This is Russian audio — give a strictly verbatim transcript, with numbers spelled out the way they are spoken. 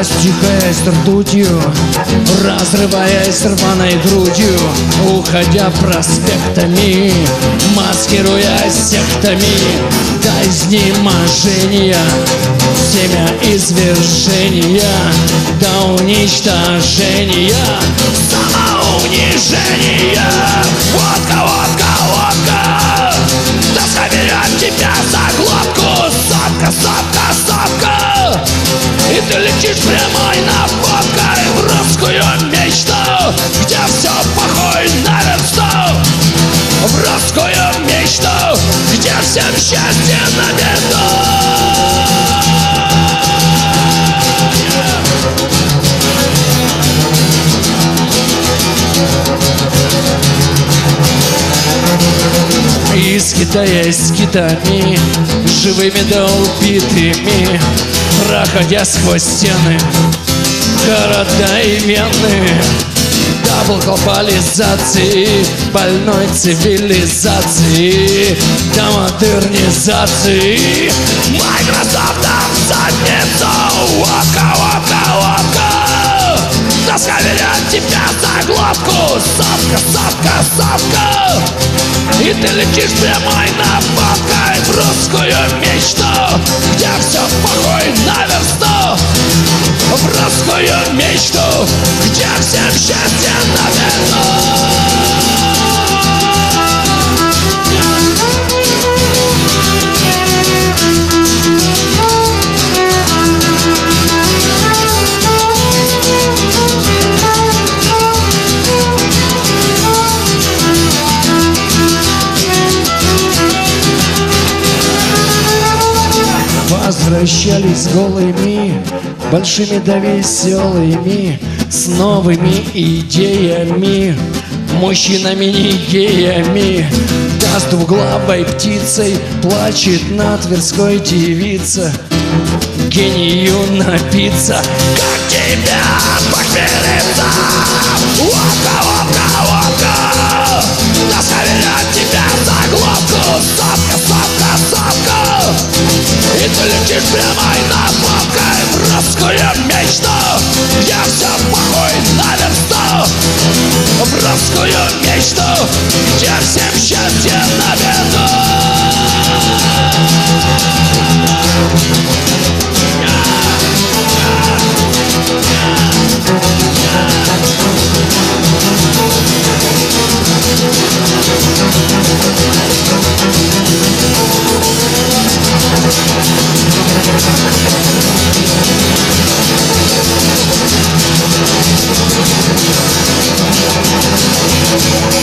растекаясь ртутью, разрываясь рваной грудью, уходя проспектами, маскируясь сектами до изнеможения, семя извержения, до уничтожения, самоунижения. Водка, водка, водка, тоска берет тебя за глотку. Сопка, сопка, сопка, и ты летишь прямой наводкой в русскую мечту, где все похоже на версту. В русскую мечту, где всем счастье на беду. Из Китая с китами, живыми да убитыми, проходя сквозь стены, города и вены, до глобализации, больной цивилизации, до модернизации. Майкрософтом в задницу, водка, водка, водка, тоска берет тебя за глотку. Сопка, сопка, сопка, и ты летишь прямой наводкой в русскую мечту, где все похоже на версту. В русскую мечту, где всем счастье на беду. Возвращались голыми, большими да веселыми, с новыми идеями, мужчинами не геями. Даст двуглавой птицей, плачет на Тверской девица, гению напиться. Как тебя похмелиться? Водка, водка, водка, тоска берет тебя за глотку. Сопка, сопка, сопка, и ты летишь прямой наводкой в русскую мечту, где все похоже на версту. В русскую мечту, где всем счастье на беду. We'll be right back.